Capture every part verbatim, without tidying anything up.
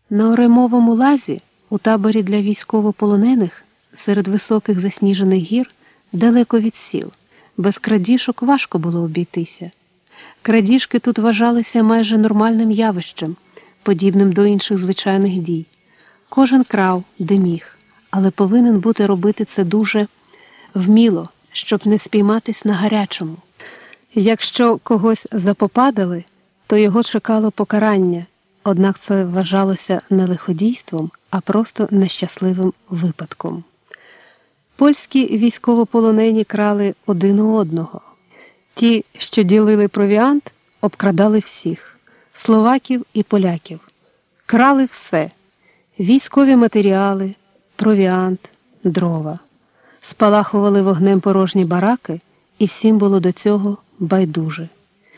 На Оремовому лазі, у таборі для військовополонених, серед високих засніжених гір, далеко від сіл, без крадіжок важко було обійтися. Крадіжки тут вважалися майже нормальним явищем, подібним до інших звичайних дій. Кожен крав, де міг, але повинен бути робити це дуже вміло, щоб не спійматись на гарячому. Якщо когось запопадали, то його чекало покарання, однак це вважалося не лиходійством, а просто нещасливим випадком. Польські військовополонені крали один у одного. Ті, що ділили провіант, обкрадали всіх – словаків і поляків. Крали все – військові матеріали, провіант, дрова. Спалахували вогнем порожні бараки, і всім було до цього байдуже.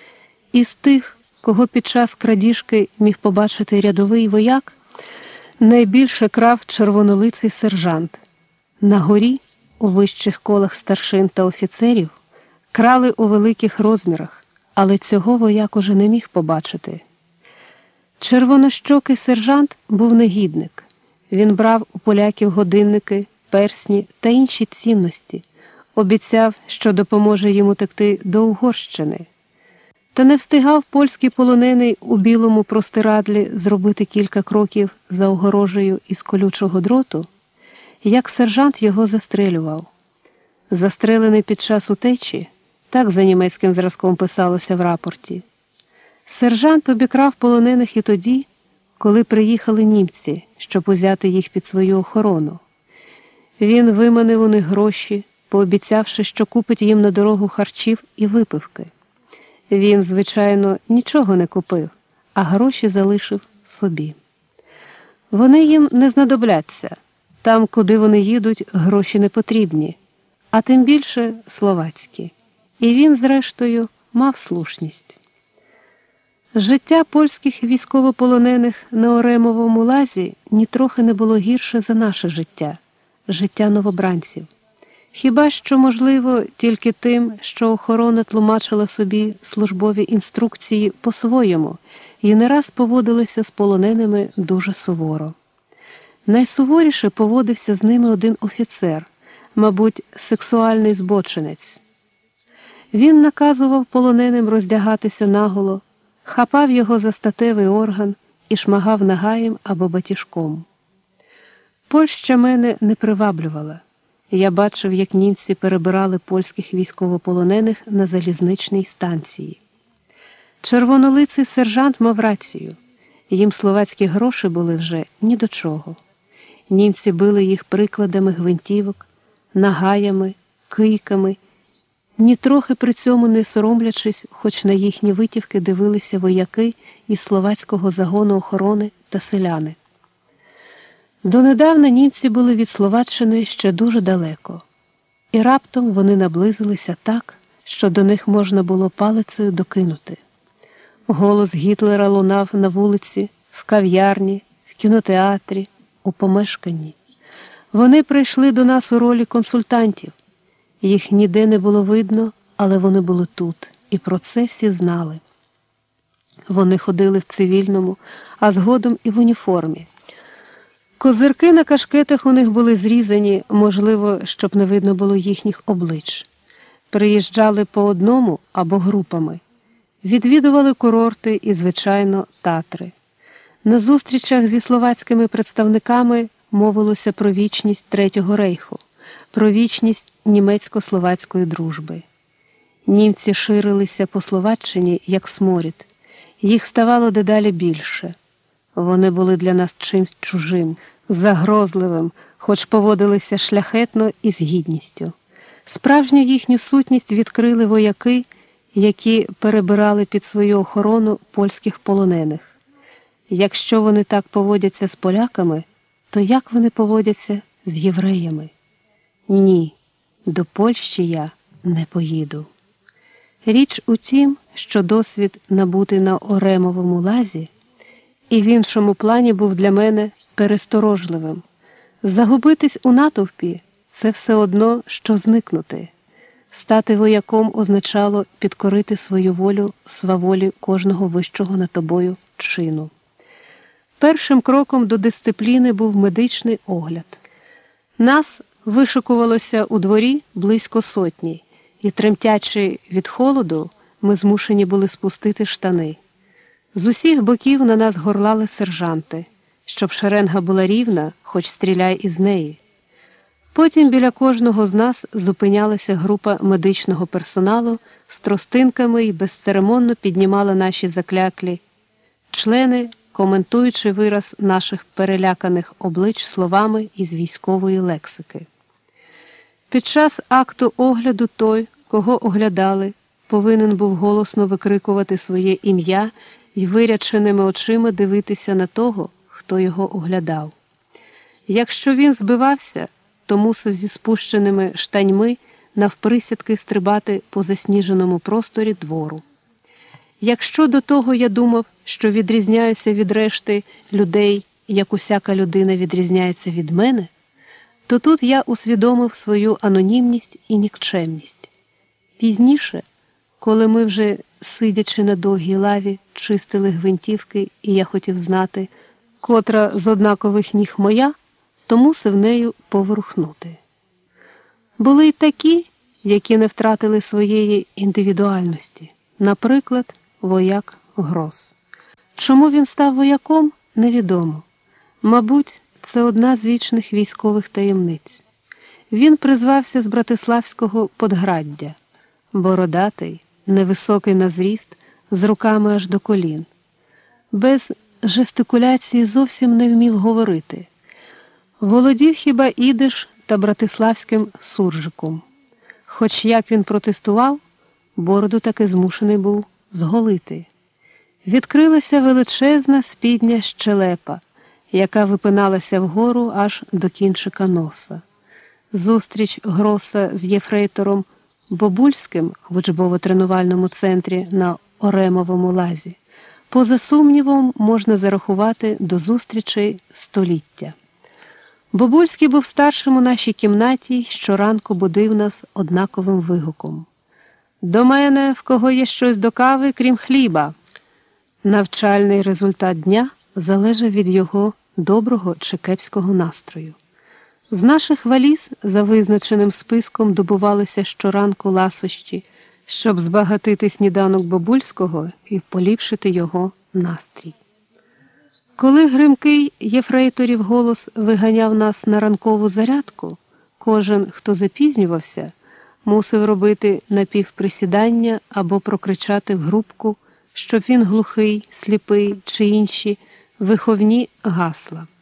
Із тих, кого під час крадіжки міг побачити рядовий вояк, найбільше крав червонолиций сержант. На горі, у вищих колах старшин та офіцерів, крали у великих розмірах, але цього вояк уже не міг побачити. Червонощокий сержант був негідник. Він брав у поляків годинники, персні та інші цінності, обіцяв, що допоможе їм утекти до Угорщини. Та не встигав польський полонений у білому простирадлі зробити кілька кроків за огорожею із колючого дроту, як сержант його застрелював. Застрелений під час утечі, так за німецьким зразком писалося в рапорті. Сержант обікрав полонених і тоді, коли приїхали німці, щоб узяти їх під свою охорону. Він виманив у них гроші, пообіцявши, що купить їм на дорогу харчів і випивки. Він, звичайно, нічого не купив, а гроші залишив собі. Вони їм не знадобляться. Там, куди вони їдуть, гроші не потрібні, а тим більше словацькі. І він, зрештою, мав слушність. Життя польських військовополонених на Оремовому лазі нітрохи не було гірше за наше життя, життя новобранців. Хіба що, можливо, тільки тим, що охорона тлумачила собі службові інструкції по-своєму і не раз поводилася з полоненими дуже суворо. Найсуворіше поводився з ними один офіцер, мабуть, сексуальний збочинець. Він наказував полоненим роздягатися наголо, хапав його за статевий орган і шмагав нагаєм або батіжком. Польща мене не приваблювала. Я бачив, як німці перебирали польських військовополонених на залізничній станції. Червонолиций сержант мав рацію. Їм словацькі гроші були вже ні до чого. Німці били їх прикладами гвинтівок, нагаями, кийками, нітрохи при цьому не соромлячись, хоч на їхні витівки дивилися вояки із словацького загону охорони та селяни. Донедавна німці були від Словаччини ще дуже далеко, і раптом вони наблизилися так, що до них можна було палицею докинути. Голос Гітлера лунав на вулиці, в кав'ярні, в кінотеатрі, у помешканні. Вони прийшли до нас у ролі консультантів. Їх ніде не було видно, але вони були тут, і про це всі знали. Вони ходили в цивільному, а згодом і в уніформі. Козирки на кашкетах у них були зрізані, можливо, щоб не видно було їхніх облич. Приїжджали по одному або групами. Відвідували курорти і, звичайно, Татри. На зустрічах зі словацькими представниками мовилося про вічність Третього рейху, про вічність німецько-словацької дружби. Німці ширилися по Словаччині, як сморід. Їх ставало дедалі більше. Вони були для нас чимсь чужим, загрозливим, хоч поводилися шляхетно і з гідністю. Справжню їхню сутність відкрили вояки, які перебирали під свою охорону польських полонених. Якщо вони так поводяться з поляками, то як вони поводяться з євреями? Ні, до Польщі я не поїду. Річ у тім, що досвід, набутий на Оремовому лазі, і в іншому плані був для мене пересторожливим. Загубитись у натовпі – це все одно, що зникнути. Стати вояком означало підкорити свою волю сваволі кожного вищого над тобою чину. Першим кроком до дисципліни був медичний огляд. Нас вишикувалося у дворі близько сотні, і, тремтячи від холоду, ми змушені були спустити штани. З усіх боків на нас горлали сержанти, щоб шеренга була рівна, хоч стріляй із неї. Потім біля кожного з нас зупинялася група медичного персоналу з тростинками і безцеремонно піднімала наші закляклі члени, коментуючи вираз наших переляканих облич словами із військової лексики. Під час акту огляду той, кого оглядали, повинен був голосно викрикувати своє ім'я і виряченими очима дивитися на того, хто його оглядав. Якщо він збивався, то мусив зі спущеними штаньми навприсядки стрибати по засніженому просторі двору. Якщо до того я думав, що відрізняюся від решти людей, як усяка людина відрізняється від мене, то тут я усвідомив свою анонімність і нікчемність. Пізніше, коли ми вже, сидячи на довгій лаві, чистили гвинтівки, і я хотів знати, котра з однакових ніг моя, то мусив нею поворухнути. Були й такі, які не втратили своєї індивідуальності, наприклад, вояк Гроз. Чому він став вояком, невідомо. Мабуть, це одна з вічних військових таємниць. Він призвався з Братиславського Подграддя, бородатий, невисокий на зріст, з руками аж до колін. Без жестикуляції зовсім не вмів говорити. Володів хіба ідиш та братиславським суржиком. Хоч як він протестував, бороду таки змушений був зголити. Відкрилася величезна спідня щелепа, яка випиналася вгору аж до кінчика носа. Зустріч Гроса з єфрейтором Бобульським в учбово-тренувальному центрі на Оремовому лазі, поза сумнівом, можна зарахувати до зустрічей століття. Бобульський був старшим у нашій кімнаті й щоранку будив нас однаковим вигуком. «До мене, в кого є щось до кави, крім хліба!» Навчальний результат дня залежав від його доброго чи кепського настрою. З наших валіз за визначеним списком добувалися щоранку ласощі, щоб збагатити сніданок Бобульського і поліпшити його настрій. Коли гримкий єфрейторів голос виганяв нас на ранкову зарядку, кожен, хто запізнювався, мусив робити напівприсідання або прокричати в грубку, щоб він глухий, сліпий чи інші виховні гасла.